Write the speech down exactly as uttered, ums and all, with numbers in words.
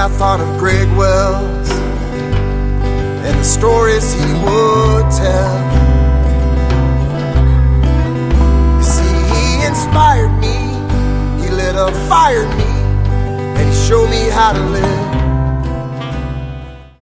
I thought of Greg Wells and the stories he would tell. You see, he inspired me, he lit a fire in me, and he showed me how to live.